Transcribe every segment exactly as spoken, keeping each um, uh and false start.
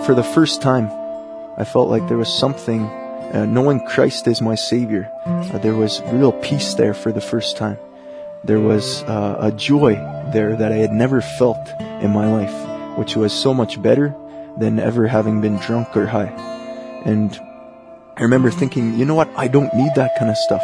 for the first time, I felt like there was something, uh, knowing Christ as my Savior, uh, there was real peace there for the first time. There was uh, a joy there that I had never felt in my life, which was so much better than ever having been drunk or high. And I remember thinking, you know what, I don't need that kind of stuff.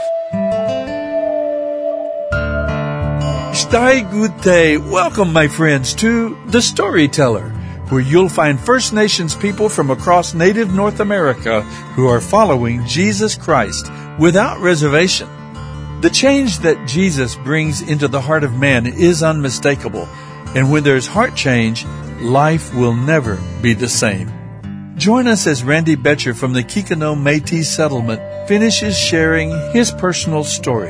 Stai Gute, welcome my friends to The Storyteller, where you'll find First Nations people from across native North America who are following Jesus Christ without reservation. The change that Jesus brings into the heart of man is unmistakable, and when there's heart change, life will never be the same. Join us as Randy Betcher from the Kikino Métis settlement finishes sharing his personal story.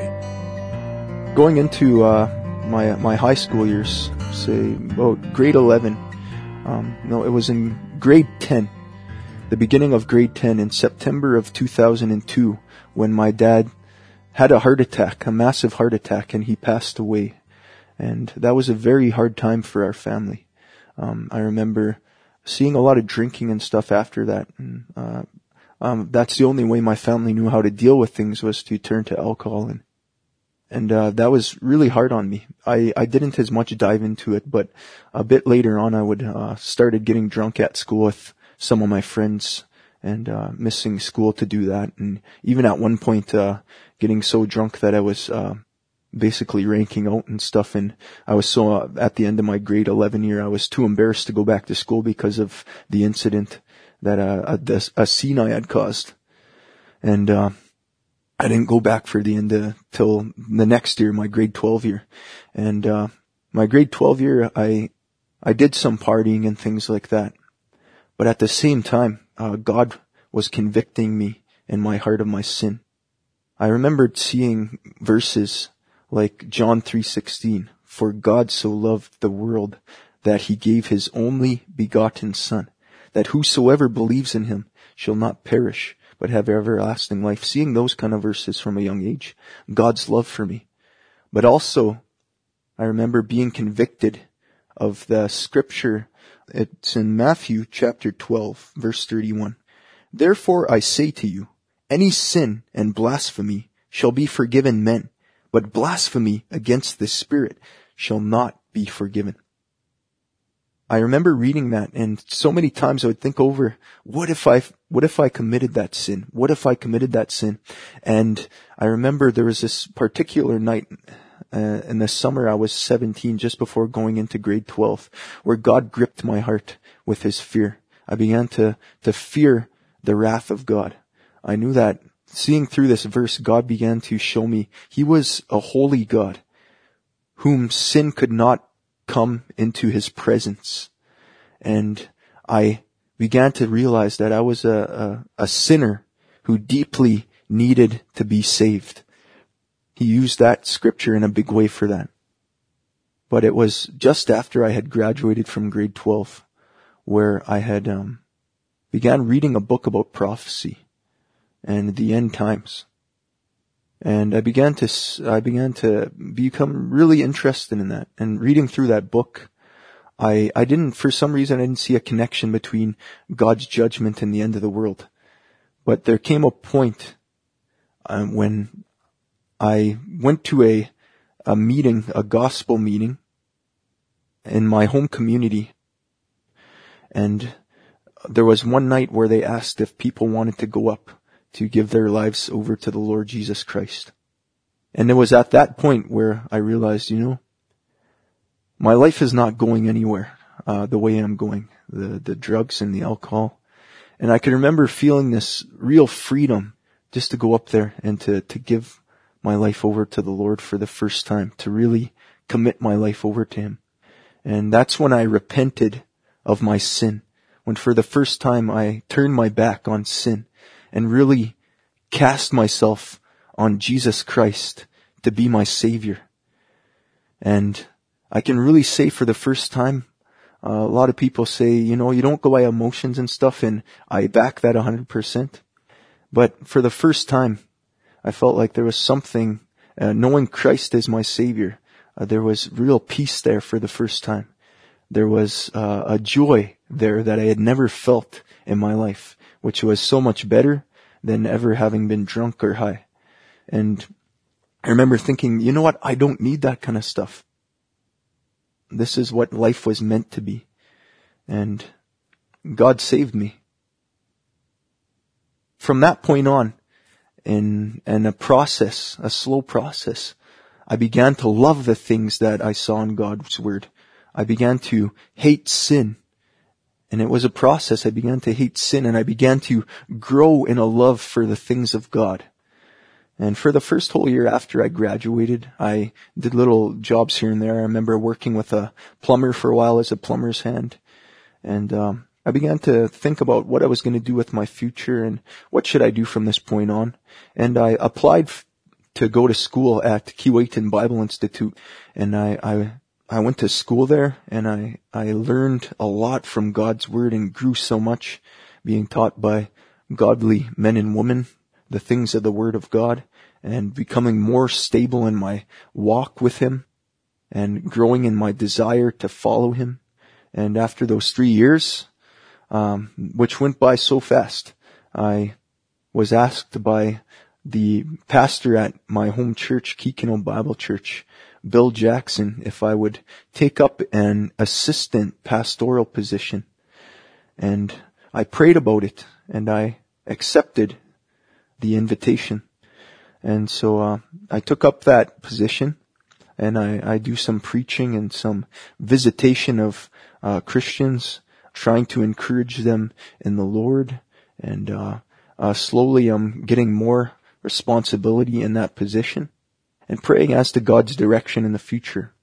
Going into uh, my my high school years, say about grade eleven, um, no, it was in grade ten, the beginning of grade ten in September of two thousand two, when my dad had a heart attack, a massive heart attack, and he passed away. And that was a very hard time for our family. Um, I remember seeing a lot of drinking and stuff after that. And, uh, um, that's the only way my family knew how to deal with things, was to turn to alcohol. And, and, uh, that was really hard on me. I, I didn't as much dive into it, but a bit later on I would, uh, started getting drunk at school with some of my friends and, uh, missing school to do that. And even at one point, uh, getting so drunk that I was, uh, basically ranking out and stuff. And I was so, uh, at the end of my grade eleven year, I was too embarrassed to go back to school because of the incident that, uh, a, a scene I had caused. And, uh, I didn't go back for the end of, till the next year, my grade twelve year. And, uh, my grade twelve year, I, I did some partying and things like that. But at the same time, uh, God was convicting me in my heart of my sin. I remembered seeing verses like John three sixteen, for God so loved the world that he gave his only begotten Son, that whosoever believes in him shall not perish, but have everlasting life. Seeing those kind of verses from a young age, God's love for me. But also, I remember being convicted of the scripture. It's in Matthew chapter twelve, verse thirty-one. Therefore I say to you, any sin and blasphemy shall be forgiven men, but blasphemy against the Spirit shall not be forgiven. I remember reading that, and so many times I would think over, what if I, what if I committed that sin? What if I committed that sin? And I remember there was this particular night, uh, in the summer I was seventeen, just before going into grade twelve, where God gripped my heart with his fear. I began to, to fear the wrath of God. I knew that seeing through this verse, God began to show me he was a holy God whom sin could not come into his presence. And I began to realize that I was a, a, a sinner who deeply needed to be saved. He used that scripture in a big way for that. But it was just after I had graduated from grade twelve where I had um, began reading a book about prophecy and the end times. And I began to, I began to become really interested in that. And reading through that book, I, I didn't, for some reason, I didn't see a connection between God's judgment and the end of the world. But there came a point um, when I went to a, a meeting, a gospel meeting in my home community. And there was one night where they asked if people wanted to go up to give their lives over to the Lord Jesus Christ. And it was at that point where I realized, you know, my life is not going anywhere, uh, the way I'm going, the, the drugs and the alcohol. And I can remember feeling this real freedom just to go up there and to, to give my life over to the Lord for the first time, to really commit my life over to him. And that's when I repented of my sin, when for the first time I turned my back on sin and really cast myself on Jesus Christ to be my Savior. And I can really say for the first time, uh, a lot of people say, you know, you don't go by emotions and stuff, and I back that one hundred percent. But for the first time, I felt like there was something, uh, knowing Christ as my Savior, uh, there was real peace there for the first time. There was uh, a joy there that I had never felt in my life, which was so much better than ever having been drunk or high. And I remember thinking, you know what? I don't need that kind of stuff. This is what life was meant to be. And God saved me. From that point on, in, in a process, a slow process, I began to love the things that I saw in God's Word. I began to hate sin. And it was a process. I began to hate sin, and I began to grow in a love for the things of God. And for the first whole year after I graduated, I did little jobs here and there. I remember working with a plumber for a while as a plumber's hand. And um, I began to think about what I was going to do with my future and what should I do from this point on. And I applied f- to go to school at Keewatin Bible Institute. And I, I I went to school there, and I, I learned a lot from God's Word and grew so much, being taught by godly men and women the things of the Word of God, and becoming more stable in my walk with Him and growing in my desire to follow Him. And after those three years, um, which went by so fast, I was asked by the pastor at my home church, Kikino Bible Church, Bill Jackson, if I would take up an assistant pastoral position. And I prayed about it, and I accepted the invitation. And so uh, I took up that position, and I, I do some preaching and some visitation of uh, Christians, trying to encourage them in the Lord. And uh, uh, slowly I'm getting more responsibility in that position, and praying as to God's direction in the future.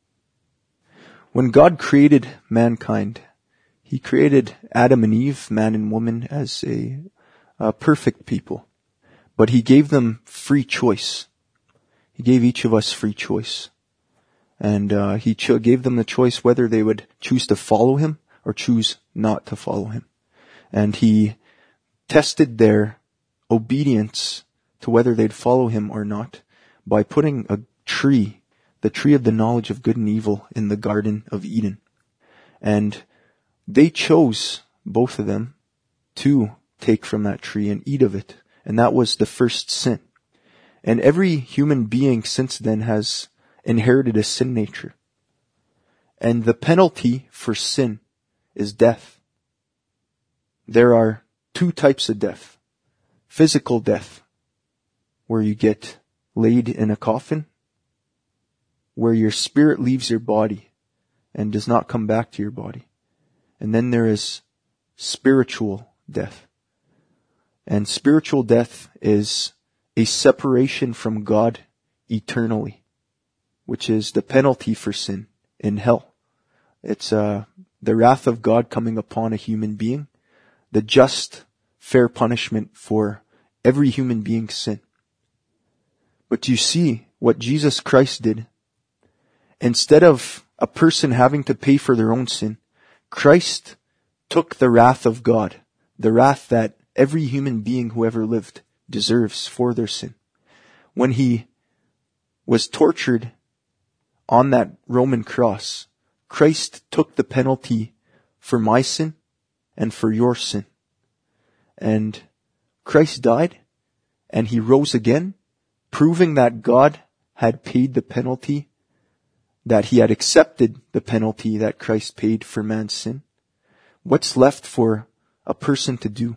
When God created mankind, He created Adam and Eve, man and woman, as a, a perfect people. But He gave them free choice. He gave each of us free choice. And uh, He cho- gave them the choice whether they would choose to follow Him or choose not to follow Him. And He tested their obedience to whether they'd follow Him or not by putting a tree, the tree of the knowledge of good and evil, in the Garden of Eden. And they chose, both of them, to take from that tree and eat of it. And that was the first sin. And every human being since then has inherited a sin nature. And the penalty for sin is death. There are two types of death. Physical death, where you get laid in a coffin, where your spirit leaves your body and does not come back to your body. And then there is spiritual death. And spiritual death is a separation from God eternally, which is the penalty for sin in hell. It's uh, the wrath of God coming upon a human being, the just, fair punishment for every human being's sin. But you see what Jesus Christ did. Instead of a person having to pay for their own sin, Christ took the wrath of God, the wrath that every human being who ever lived deserves for their sin. When He was tortured on that Roman cross, Christ took the penalty for my sin and for your sin. And Christ died, and He rose again, proving that God had paid the penalty, that He had accepted the penalty that Christ paid for man's sin. What's left for a person to do?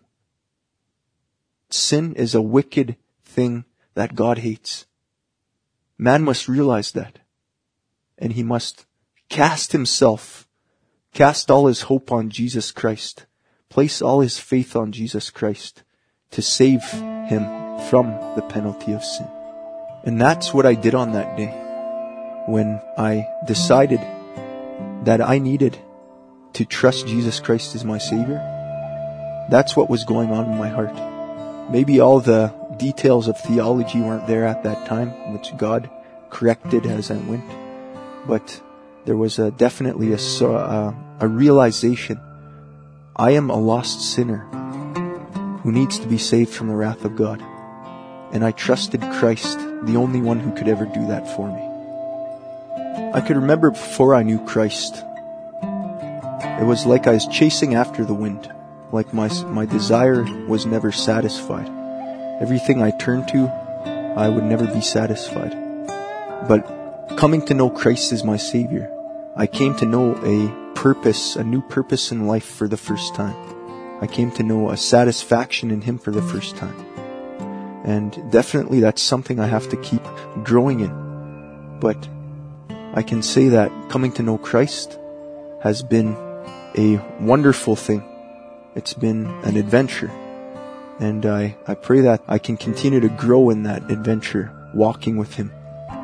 Sin is a wicked thing that God hates. Man must realize that. And he must cast himself, cast all his hope on Jesus Christ, place all his faith on Jesus Christ to save him from the penalty of sin. And that's what I did on that day when I decided that I needed to trust Jesus Christ as my Savior. That's what was going on in my heart. Maybe all the details of theology weren't there at that time, which God corrected as I went. But there was a, definitely a, a, a realization. I am a lost sinner who needs to be saved from the wrath of God. And I trusted Christ, the only one who could ever do that for me. I could remember before I knew Christ, it was like I was chasing after the wind. like my, my desire was never satisfied. Everything I turned to, I would never be satisfied. But coming to know Christ as my Savior, I came to know a purpose, a new purpose in life for the first time. I came to know a satisfaction in Him for the first time. And definitely that's something I have to keep growing in. But I can say that coming to know Christ has been a wonderful thing. It's been an adventure. And I, I pray that I can continue to grow in that adventure, walking with Him.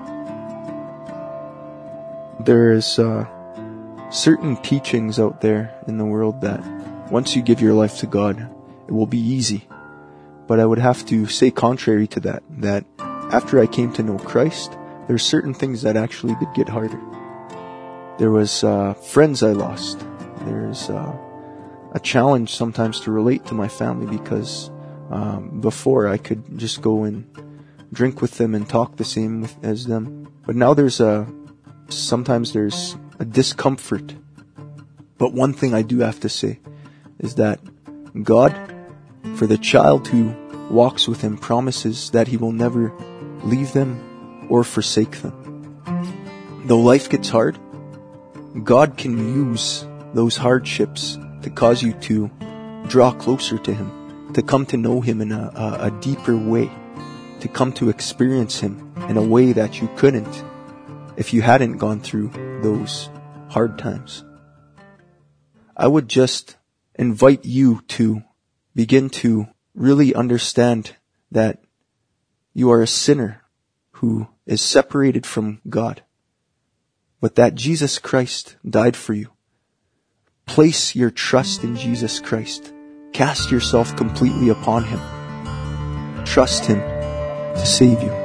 There is uh, certain teachings out there in the world that once you give your life to God, it will be easy. But I would have to say contrary to that, that after I came to know Christ, there's certain things that actually did get harder. There was uh, friends I lost. There's uh, a challenge sometimes to relate to my family because um, before I could just go and drink with them and talk the same with, as them. But now there's a, sometimes there's a discomfort. But one thing I do have to say is that God, for the child who walks with Him, promises that He will never leave them or forsake them. Though life gets hard, God can use those hardships to cause you to draw closer to Him, to come to know Him in a, a, a deeper way, to come to experience Him in a way that you couldn't if you hadn't gone through those hard times. I would just invite you to begin to really understand that you are a sinner who is separated from God, but that Jesus Christ died for you. Place your trust in Jesus Christ. Cast yourself completely upon Him. Trust Him to save you.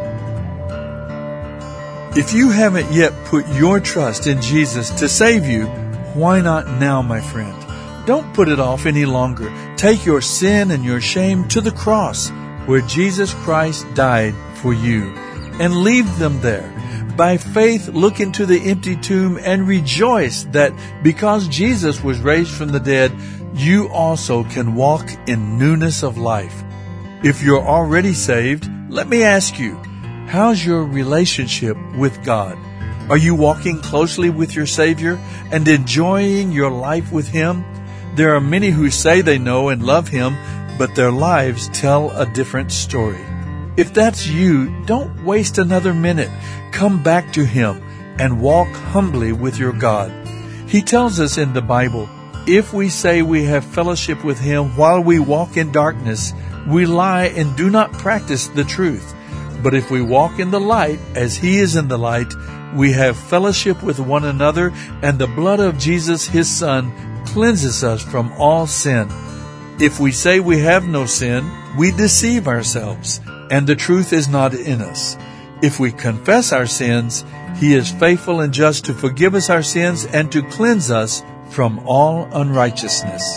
If you haven't yet put your trust in Jesus to save you, why not now, my friend? Don't put it off any longer. Take your sin and your shame to the cross where Jesus Christ died for you and leave them there. By faith, look into the empty tomb and rejoice that because Jesus was raised from the dead, you also can walk in newness of life. If you're already saved, let me ask you, how's your relationship with God? Are you walking closely with your Savior and enjoying your life with Him? There are many who say they know and love Him, but their lives tell a different story. If that's you, don't waste another minute. Come back to Him and walk humbly with your God. He tells us in the Bible, if we say we have fellowship with Him while we walk in darkness, we lie and do not practice the truth. But if we walk in the light as He is in the light, we have fellowship with one another, and the blood of Jesus, His Son, cleanses us from all sin. If we say we have no sin, we deceive ourselves, and the truth is not in us. If we confess our sins, He is faithful and just to forgive us our sins and to cleanse us from all unrighteousness.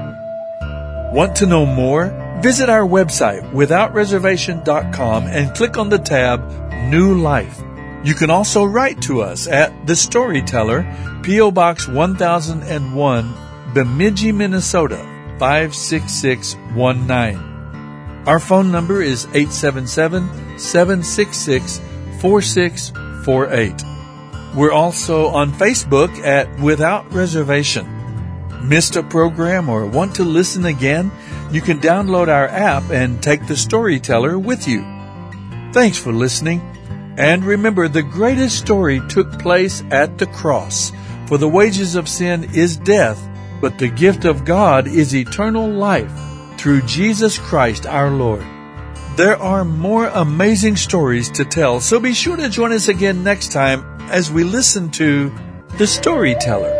Want to know more? Visit our website, without reservation dot com, and click on the tab New Life. You can also write to us at The Storyteller, P O Box one thousand one, Bemidji, Minnesota, five six six one nine. Our phone number is eight seven seven, seven six six, four six four eight. We're also on Facebook at Without Reservation. Missed a program or want to listen again? You can download our app and take The Storyteller with you. Thanks for listening. And remember, the greatest story took place at the cross. For the wages of sin is death, but the gift of God is eternal life through Jesus Christ our Lord. There are more amazing stories to tell, so be sure to join us again next time as we listen to The Storyteller.